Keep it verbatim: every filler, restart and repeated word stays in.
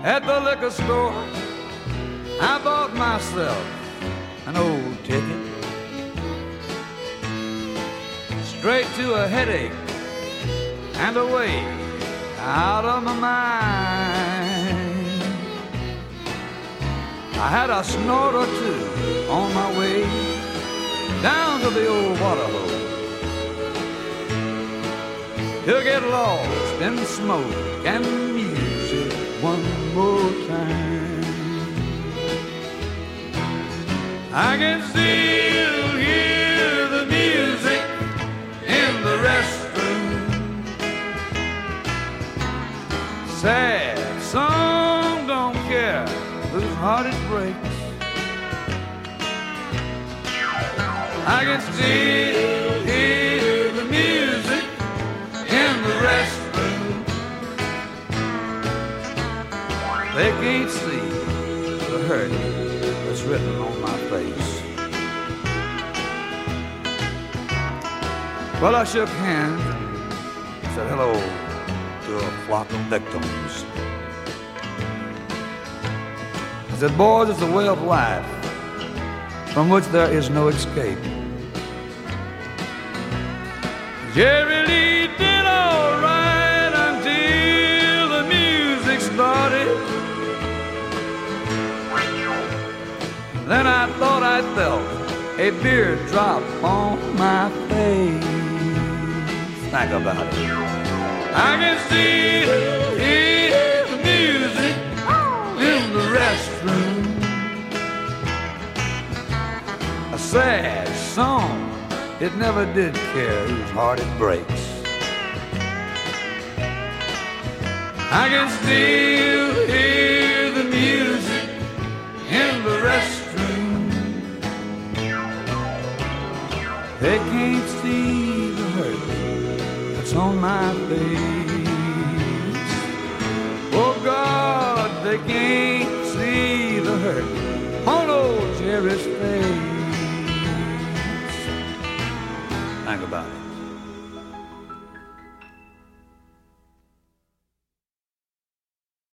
At the liquor store, I bought myself an old ticket, straight to a headache and away out of my mind. I had a snort or two on my way down to the old water hole to get lost in the smoke and music one more time. I can still hear the music in the restroom. Sad song, don't care whose heart it breaks. I can still hear the music in the restroom. They can't see the hurt that's written on my face. Well, I shook hands and said hello to a flock of victims. I said, boys, it's a way of life from which there is no escape. Jerry Lee did all right until the music started. Then I thought I felt a beer drop on my face. Think about it. I can still hear the music in the restroom. A sad song, it never did care whose heart it breaks. I can still hear the music in the restroom. They can't see the hurt that's on my face. Oh God, they can't see the hurt on old Jerry's face. Think about it.